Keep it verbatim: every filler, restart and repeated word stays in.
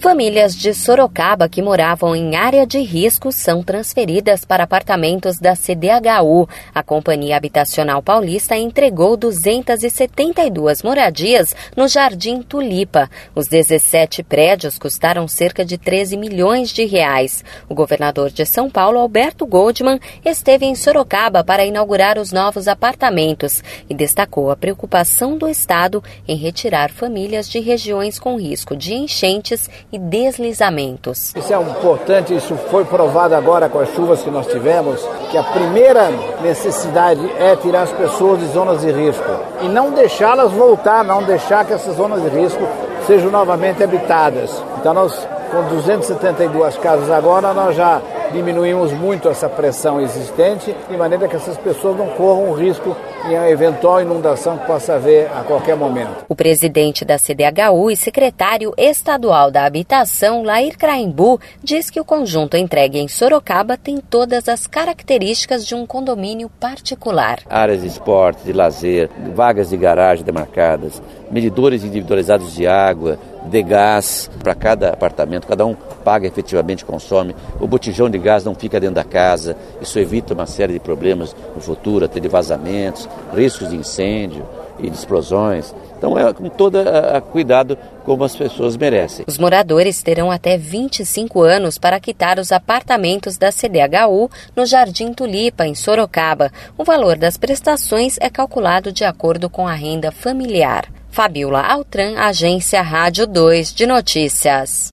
Famílias de Sorocaba que moravam em área de risco são transferidas para apartamentos da C D H U. A Companhia Habitacional Paulista entregou duzentas e setenta e duas moradias no Jardim Tulipa. Os dezessete prédios custaram cerca de treze milhões de reais. O governador de São Paulo, Alberto Goldman, esteve em Sorocaba para inaugurar os novos apartamentos e destacou a preocupação do Estado em retirar famílias de regiões com risco de enchentes e deslizamentos. Isso é importante, isso foi provado agora com as chuvas que nós tivemos, que a primeira necessidade é tirar as pessoas de zonas de risco e não deixá-las voltar, não deixar que essas zonas de risco sejam novamente habitadas. Então nós, com duzentas e setenta e duas casas agora, nós já diminuímos muito essa pressão existente, de maneira que essas pessoas não corram o risco em uma eventual inundação que possa haver a qualquer momento. O presidente da C D H U e secretário estadual da Habitação, Lair Craimbu, diz que o conjunto entregue em Sorocaba tem todas as características de um condomínio particular. Áreas de esporte, de lazer, vagas de garagem demarcadas, medidores individualizados de água, de gás para cada apartamento, cada um paga efetivamente, consome. O botijão de gás não fica dentro da casa, isso evita uma série de problemas no futuro, até de vazamentos, riscos de incêndio e de explosões. Então é com todo a, a cuidado como as pessoas merecem. Os moradores terão até vinte e cinco anos para quitar os apartamentos da C D H U no Jardim Tulipa, em Sorocaba. O valor das prestações é calculado de acordo com a renda familiar. Fabiola Altran, Agência Rádio dois de Notícias.